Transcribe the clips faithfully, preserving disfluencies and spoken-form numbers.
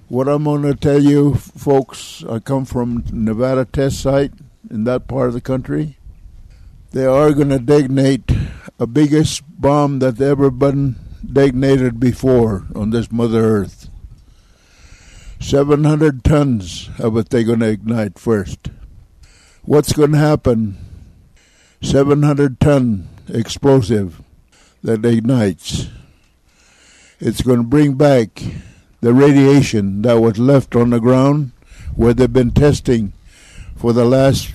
What I'm going to tell you, folks, I come from Nevada test site in that part of the country. They are going to detonate a biggest bomb that's ever been detonated before on this Mother Earth. seven hundred tons of it they're going to ignite first. What's going to happen? seven hundred ton explosive that ignites. It's going to bring back the radiation that was left on the ground where they've been testing for the last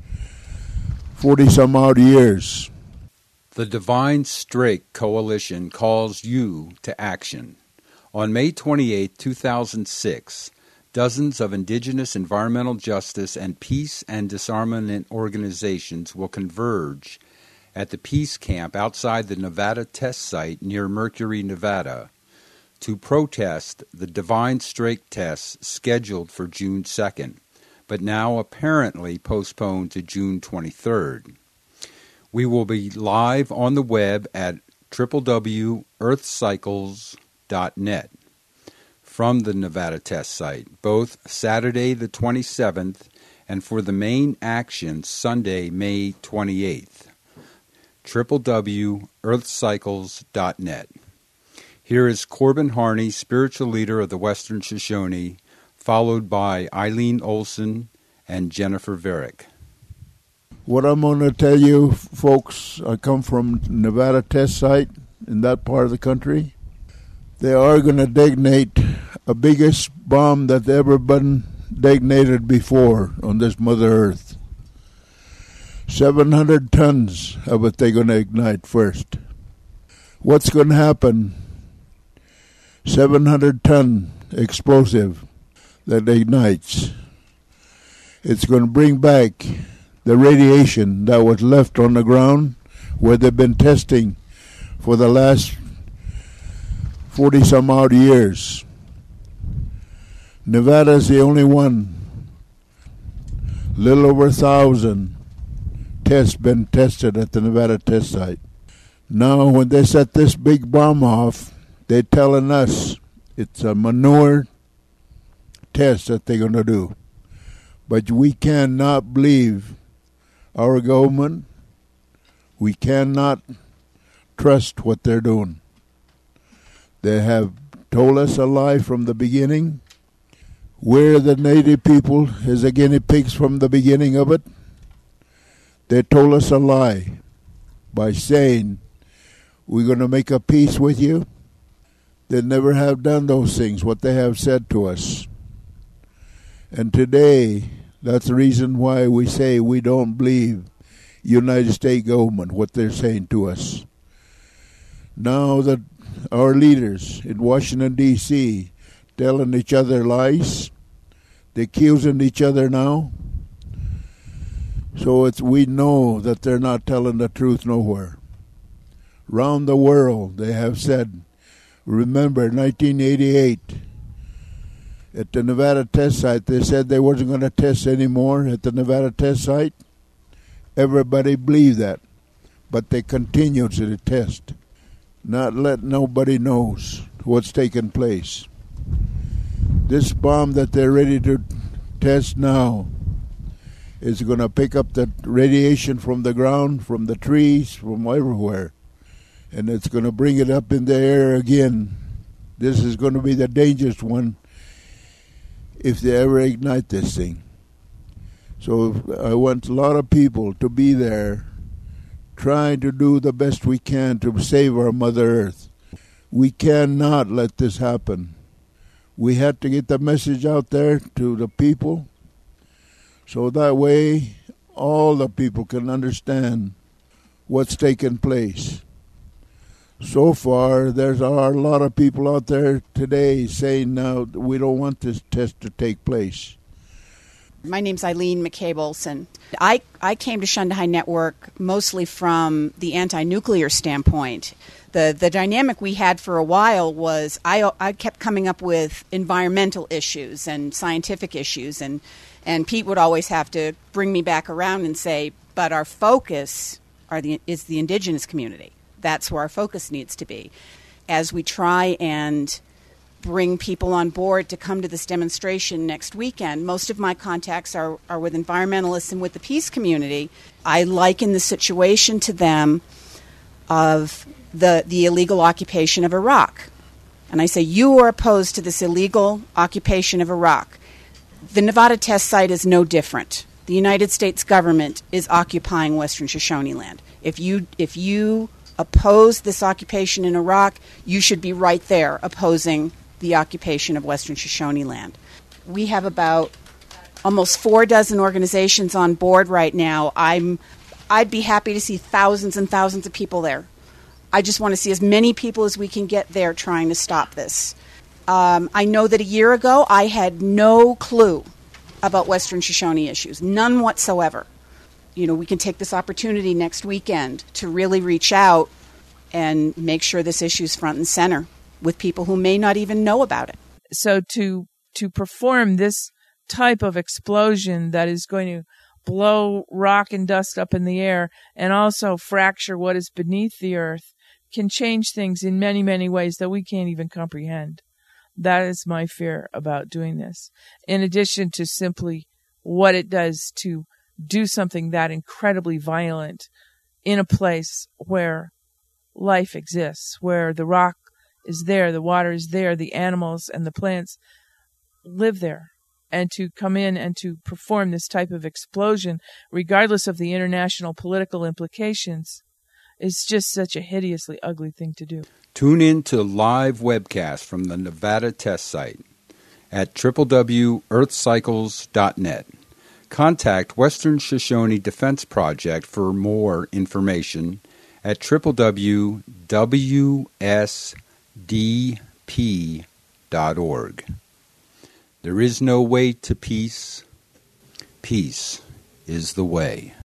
forty some odd years. The Divine Strike Coalition calls you to action. On May twenty-eighth, two thousand six, dozens of indigenous environmental justice and peace and disarmament organizations will converge at the Peace Camp outside the Nevada test site near Mercury, Nevada, to protest the Divine Strike tests scheduled for June second, but now apparently postponed to June twenty-third. We will be live on the web at w w w dot earth cycles dot net from the Nevada test site, both Saturday the twenty-seventh and for the main action Sunday, May twenty-eighth. w w w dot earth cycles dot net. Here is Corbin Harney, spiritual leader of the Western Shoshone, followed by Eileen Olson and Jennifer Varick. What I'm going to tell you, folks, I come from Nevada test site in that part of the country. They are going to detonate a biggest bomb that's ever been detonated before on this Mother Earth. seven hundred tons of it they're going to ignite first. What's going to happen? seven hundred ton explosive that ignites. It's going to bring back the radiation that was left on the ground where they've been testing for the last forty some odd years. Nevada is the only one. Little over a thousand tests been tested at the Nevada test site. Now, when they set this big bomb off, they're telling us it's a manure test that they're going to do. But we cannot believe our government. We cannot trust what they're doing. They have told us a lie from the beginning. We're the native people as the guinea pigs from the beginning of it. They told us a lie by saying, we're going to make a peace with you. They never have done those things, what they have said to us. And today, that's the reason why we say we don't believe United States government, what they're saying to us. Now that our leaders in Washington, D C, telling each other lies, they're accusing each other now. So it's we know that they're not telling the truth nowhere. Round the world, they have said, remember nineteen eighty-eight, at the Nevada test site, they said they wasn't going to test anymore at the Nevada test site. Everybody believed that, but they continued to test, not let nobody knows what's taking place. This bomb that they're ready to test now is going to pick up the radiation from the ground, from the trees, from everywhere, and it's going to bring it up in the air again. This is going to be the dangerous one if they ever ignite this thing. So I want a lot of people to be there trying to do the best we can to save our Mother Earth. We cannot let this happen. We had to get the message out there to the people so that way all the people can understand what's taking place. So far, there's a lot of people out there today saying now we don't want this test to take place. My name's Eileen McCabe Olson. I, I came to Shundahai Network mostly from the anti-nuclear standpoint. The the dynamic we had for a while was I, I kept coming up with environmental issues and scientific issues, and, and Pete would always have to bring me back around and say, but our focus are the, is the indigenous community. That's where our focus needs to be. As we try and bring people on board to come to this demonstration next weekend. Most of my contacts are, are with environmentalists and with the peace community. I liken the situation to them of the, the illegal occupation of Iraq. And I say, you are opposed to this illegal occupation of Iraq. The Nevada test site is no different. The United States government is occupying Western Shoshone land. If you, if you oppose this occupation in Iraq, you should be right there opposing the occupation of Western Shoshone land. We have about almost four dozen organizations on board right now. I'm, I'd be happy to see thousands and thousands of people there. I just want to see as many people as we can get there trying to stop this. Um, I know that a year ago I had no clue about Western Shoshone issues, none whatsoever. You know, we can take this opportunity next weekend to really reach out and make sure this issue's front and center with people who may not even know about it. So to to perform this type of explosion that is going to blow rock and dust up in the air and also fracture what is beneath the earth can change things in many, many ways that we can't even comprehend. That is my fear about doing this. In addition to simply what it does to do something that incredibly violent in a place where life exists, where the rock is there, the water is there, the animals and the plants live there. And to come in and to perform this type of explosion, regardless of the international political implications, is just such a hideously ugly thing to do. Tune in to live webcast from the Nevada test site at w w w dot earth cycles dot net. Contact Western Shoshone Defense Project for more information at w w w dot w s d p dot org. There is no way to peace. Peace is the way.